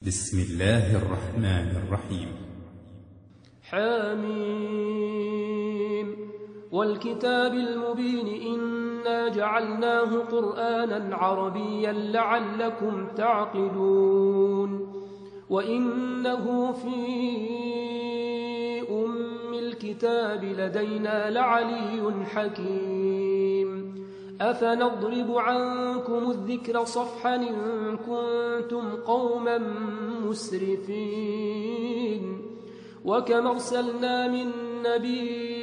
بسم الله الرحمن الرحيم. حميم والكتاب المبين إنا جعلناه قرآنا عربيا لعلكم تعقلون وإنه في أم الكتاب لدينا لعلي حكيم أفنضرب عنكم الذكر صفحا إن كنتم قوما مسرفين وكم أرسلنا من نبي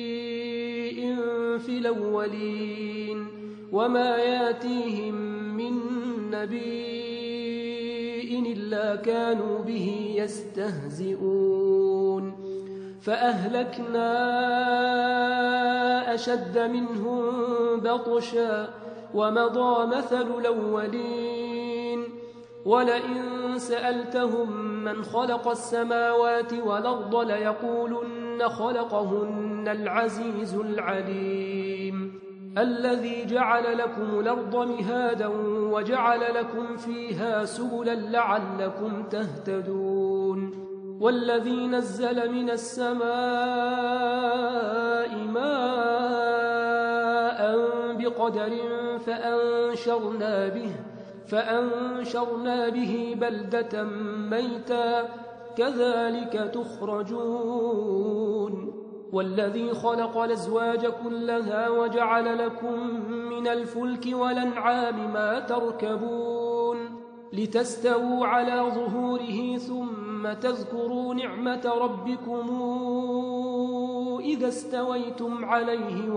في الأولين وما ياتيهم من نبي إلا كانوا به يستهزئون فأهلكنا أشد منهم بطشا ومضى مثل الأولين ولئن سألتهم من خلق السماوات والأرض ليقولن خلقهن العزيز العليم الذي جعل لكم الأرض مهادا وجعل لكم فيها سبلا لعلكم تهتدون والذي نزل من السماء ماء بقدر فأنشرنا به بلدة ميتا كذلك تخرجون والذي خلق الأزواج كلها وجعل لكم من الفلك والأنعام ما تركبون لتستووا على ظهوره ثم تذكروا نعمة ربكم إذا استويتم عليه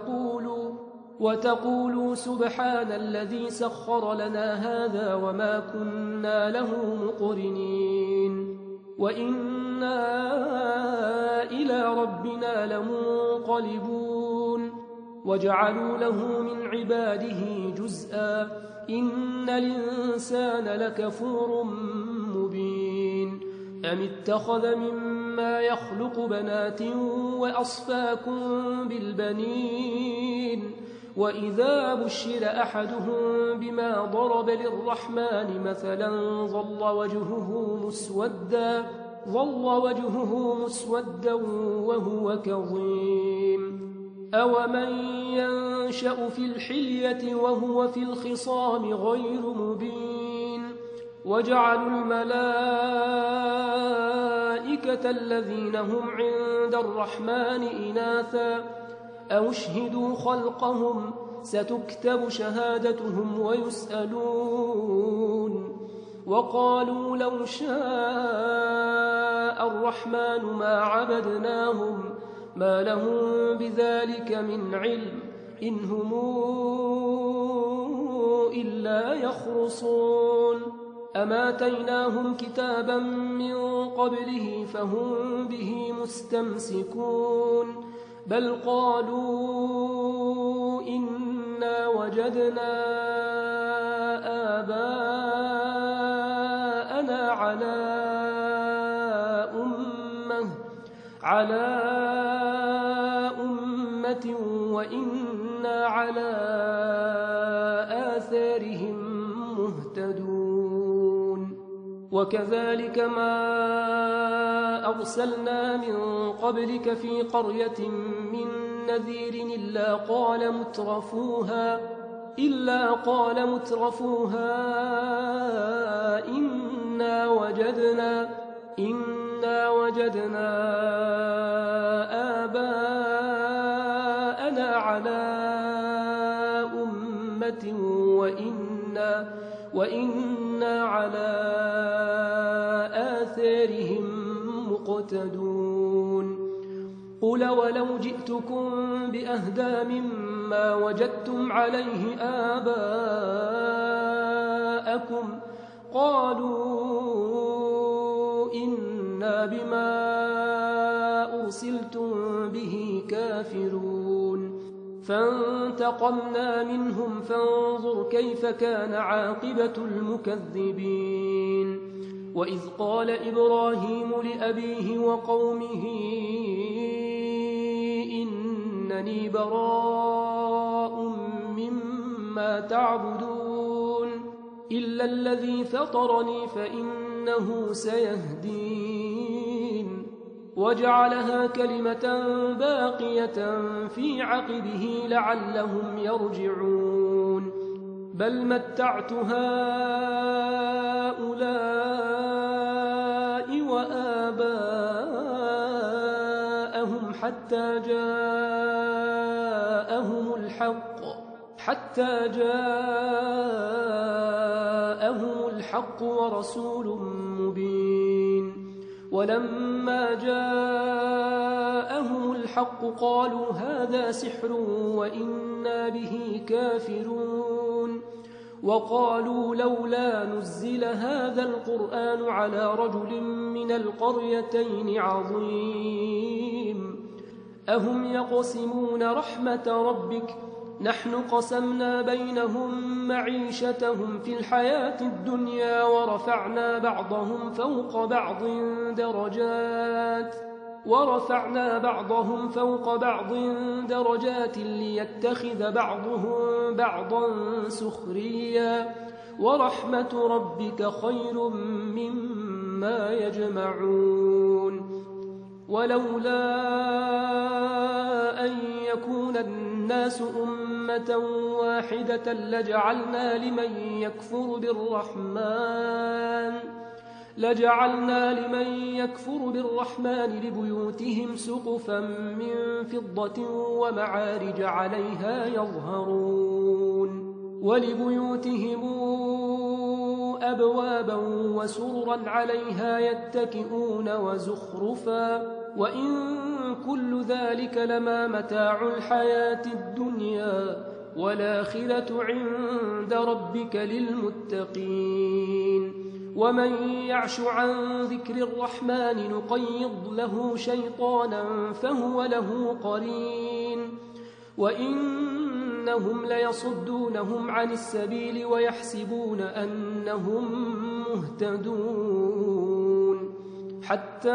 وتقولوا سبحان الذي سخر لنا هذا وما كنا له مقرنين وإنا إلى ربنا لمنقلبون وجعلوا له من عباده جزءا إن الإنسان لكفور مبين أم اتخذ مما يخلق بنات وأصفاكم بالبنين وإذا بشر أحدهم بما ضرب للرحمن مثلا ظل وجهه مسودا وهو كظيم أومن ينشأ في الحلية وهو في الخصام غير مبين وجعلوا الملائكة الذين هم عند الرحمن إناثا أو اشهدوا خلقهم ستكتب شهادتهم ويسألون وقالوا لو شاء الرحمن ما عبدناهم ما لهم بذلك من علم إن هم إلا يخرصون أما آتيناهم كتابا من قبله فهم به مستمسكون بل قالوا إنا وجدنا آباءنا على أمة وإنا على آثارهم مهتدون وكذلك ما أرسلنا من قبلك في قرية من نذير إلا قال مترفوها إنا وجدنا آباءنا على أمة وإنا على آثارهم مقتدون قل ولو جئتكم بأهدى مما وجدتم عليه آباءكم قالوا إنا بما أرسلتم به كافرون فانتقمنا منهم فانظر كيف كان عاقبة المكذبين وإذ قال إبراهيم لأبيه وقومه إنني براء مما تعبدون إلا الذي فطرني فإن إنه سيهدين وجعلها كلمة باقية في عقبه لعلهم يرجعون بل متعت هؤلاء وآباءهم حتى جاءهم الحق ورسول مبين ولما جاءهم الحق قالوا هذا سحر وإنا به كافرون وقالوا لولا نزل هذا القرآن على رجل من القريتين عظيم أهم يقسمون رحمة ربك نحن قسمنا بينهم معيشتهم في الحياة الدنيا ورفعنا بعضهم فوق بعض درجات ليتخذ بعضهم بعضا سخريا ورحمة ربك خير مما يجمعون ولولا أن يكون الناس أمة واحدة لجعلنا لمن يكفر بالرحمن لبيوتهم سقفا من فضة ومعارج عليها يظهرون ولبيوتهم أبوابا وسررا عليها يتكئون وزخرفا وإن كل ذلك لما متاع الحياة الدنيا والآخرة عند ربك للمتقين ومن يعش عن ذكر الرحمن نقيض له شيطانا فهو له قرين وإنهم ليصدونهم عن السبيل ويحسبون أنهم مهتدون حتى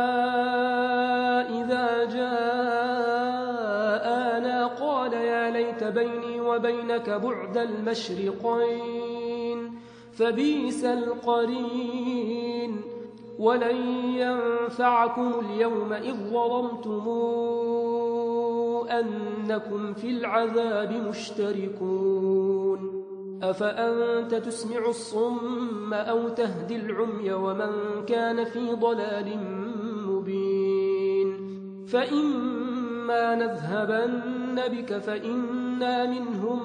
إذا جاءنا قال يا ليت بيني وبينك بعد المشرقين فبئس القرين ولن ينفعكم اليوم إذ ظلمتم أنكم في العذاب مشتركون أفأنت تسمع الصم أو تهدي العمي ومن كان في ضلال مبين فإما نذهبن بك فإنا منهم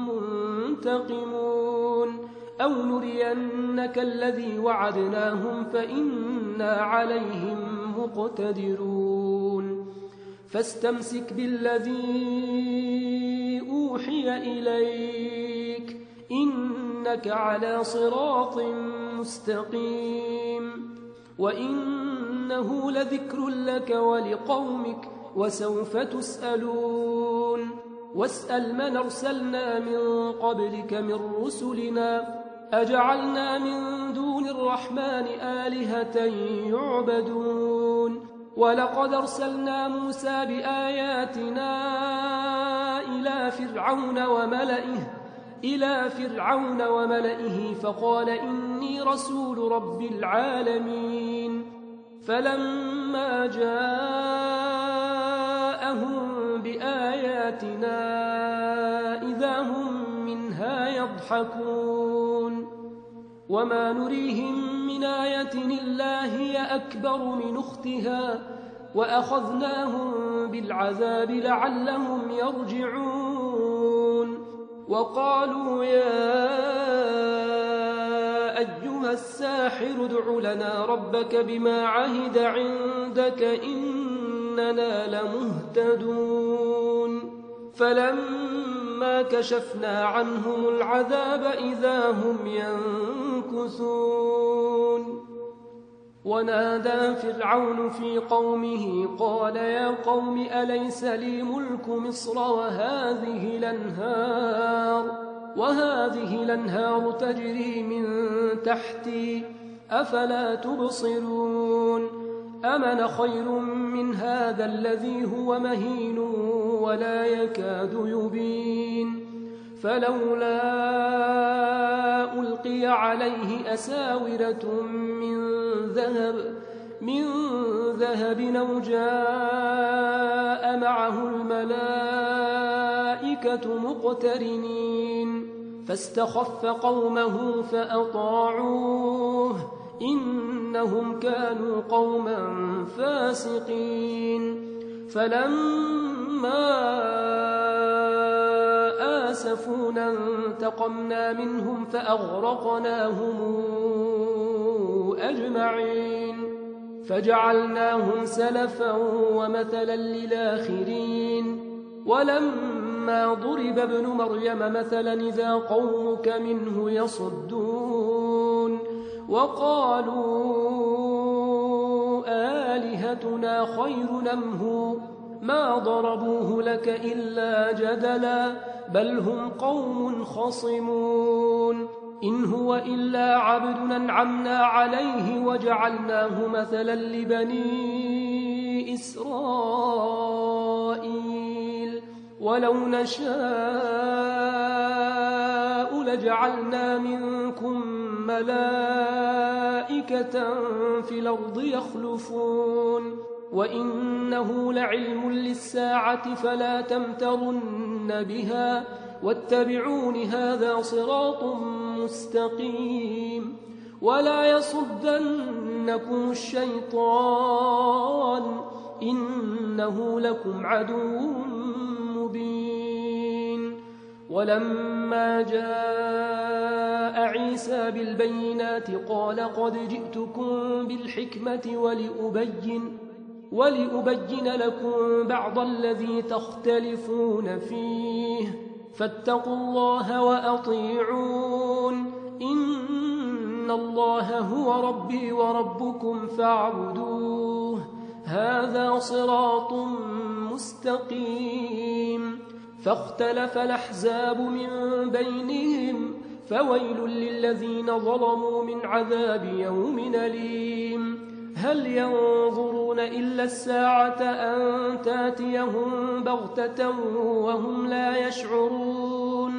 منتقمون أو نرينك الذي وعدناهم فإنا عليهم مقتدرون فاستمسك بالذي أوحي إليك إنك على صراط مستقيم وإنه لذكر لك ولقومك وسوف تسألون واسأل من أرسلنا من قبلك من رسلنا أجعلنا من دون الرحمن آلهة يعبدون ولقد أرسلنا موسى بآياتنا إلى فرعون وملئه فقال إني رسول رب العالمين فلما جاءهم بآياتنا إذا هم منها يضحكون وما نريهم من آية إلا هي أكبر من أختها وأخذناهم بالعذاب لعلهم يرجعون وقالوا يا أيها الساحر ادع لنا ربك بما عهد عندك إننا لمهتدون فلما كشفنا عنهم العذاب إذا هم ينكثون ونادى فرعون في قومه قال يا قوم أليس لي ملك مصر وهذه الأنهار تجري من تحتي أفلا تبصرون أمن خير من هذا الذي هو مهين ولا يكاد يبين فلولا ألقي عليه أساورة من ذهب أو جاء معه الملائكة مقترنين فاستخف قومه فأطاعوه إنهم كانوا قوما فاسقين فلما آسفونا انتقمنا منهم فأغرقناهم أجمعين فجعلناهم سلفا ومثلا للآخرين ولما ضرب ابن مريم مثلا إذا قومك منه يصدون وقالوا آلهتنا خير أم هو ما ضربوه لك إلا جدلا بل هم قوم خصمون إن هو إلا عبد أنعمنا عليه وجعلناه مثلا لبني إسرائيل ولو نشاء لجعلنا منكم ملائكة في الأرض يخلفون وإنه لعلم للساعة فلا تمترن بها واتبعون هذا صراط مستقيم ولا يصدنكم الشيطان إنه لكم عدو مبين ولما جاء عيسى بالبينات قال قد جئتكم بالحكمة ولأبين لكم بعض الذي تختلفون فيه فاتقوا الله وأطيعون إن الله هو ربي وربكم فاعبدوه هذا صراط مستقيم فاختلف الأحزاب من بينهم فويل للذين ظلموا من عذاب يوم أليم هل ينظرون إلا الساعة أن تاتيهم بغتة وهم لا يشعرون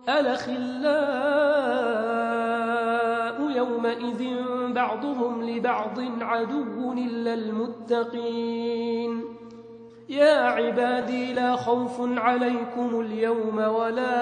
الأخلاء يومئذ بعضهم لبعض عدو إلا المتقين يا عبادي لا خوف عليكم اليوم ولا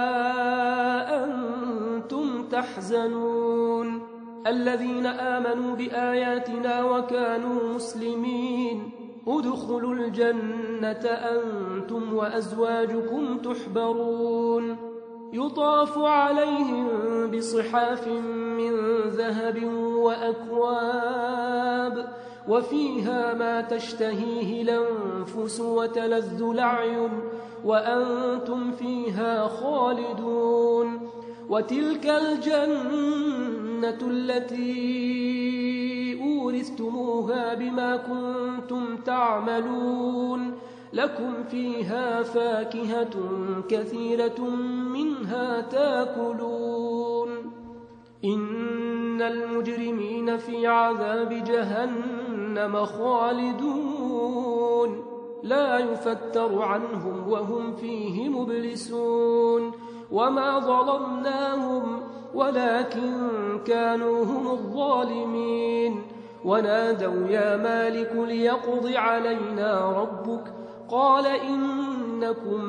أنتم تحزنون الذين آمنوا بآياتنا وكانوا مسلمين ادخلوا الجنة أنتم وأزواجكم تحبرون يطاف عليهم بصحاف من ذهب وأكواب وفيها ما تشتهيه الأنفس وتلذ الأعين وأنتم فيها خالدون وتلك الجنة التي أورثتموها بما كنتم تعملون لكم فيها فاكهة كثيرة منها تاكلون إن المجرمين في عذاب جهنم خالدون لا يفتر عنهم وهم فيه مبلسون وما ظلمناهم ولكن كانوا هم الظالمين ونادوا يا مالك ليقض علينا ربك قال إنكم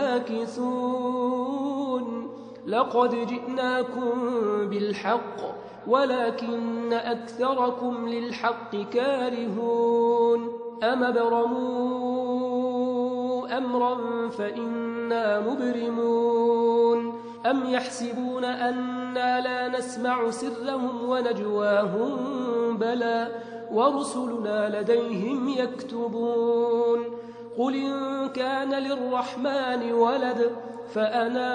ماكثون لقد جئناكم بالحق ولكن أكثركم للحق كارهون أم ابرموا أمرا فإنا مبرمون أم يحسبون أنا لا نسمع سرهم ونجواهم بلى ورسلنا لديهم يكتبون قل إن كان للرحمن ولد فأنا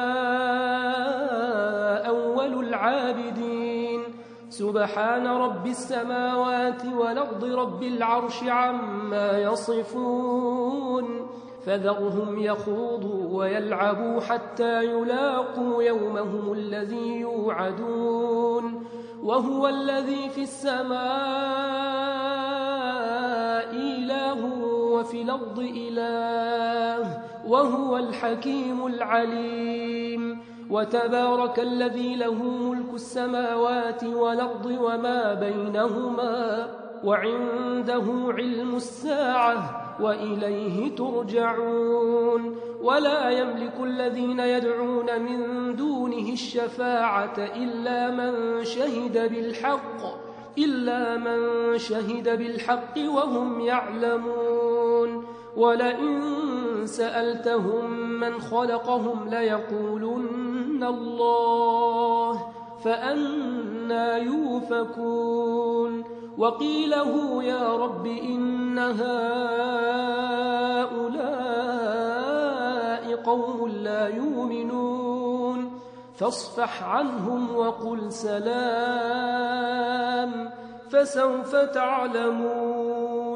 أول العابدين سبحان رب السماوات والأرض رب العرش عما يصفون فذرهم يخوضوا ويلعبوا حتى يلاقوا يومهم الذي يوعدون وهو الذي في السماء إله وفي الأرض إله وهو الحكيم العليم. وتبارك الذي له ملك السماوات والأرض وما بينهما وعنده علم الساعة وإليه ترجعون. ولا يملك الذين يدعون من دونه الشفاعة إلا من شهد بالحق وهم يعلمون. ولئن سألتهم من خلقهم ليقولن الله فأنى يؤفكون. وقيله يا رب إن هؤلاء قوم لا يؤمنون فاصفح عنهم وقل سلام فسوف تعلمون.